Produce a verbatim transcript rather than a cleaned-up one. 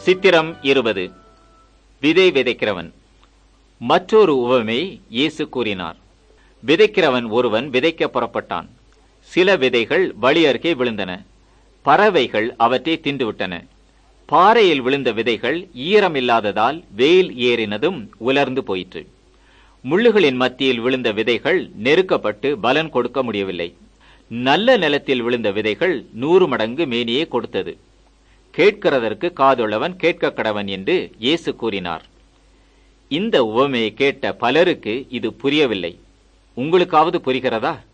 சித்திரம் இருபது. விதை விதைக்கிறவன். மற்றொரு உவமை இயேசு கூறினார். விதைக்கிறவன் ஒருவன் விதைக்க புறப்பட்டான். சில விதைகள் வழி அருகே விழுந்தன. பறவைகள் அவற்றை தின்றுவிட்டன. பாறையில் விழுந்த விதைகள் ஈரம் இல்லாததால் வெயில் ஏறினதும் உலர்ந்து போயிற்று. முள்ளுகளின் மத்தியில் விழுந்த விதைகள் நெருக்கப்பட்டு பலன் கொடுக்க முடியவில்லை. நல்ல நிலத்தில் விழுந்த விதைகள் நூறு மடங்கு மேனியே கொடுத்தது. கேட்கிறதற்கு காதுள்ளவன் கேட்க கடவன் என்று இயேசு கூறினார். இந்த உவமையை கேட்ட பலருக்கு இது புரியவில்லை. உங்களுக்காவது புரிகிறதா?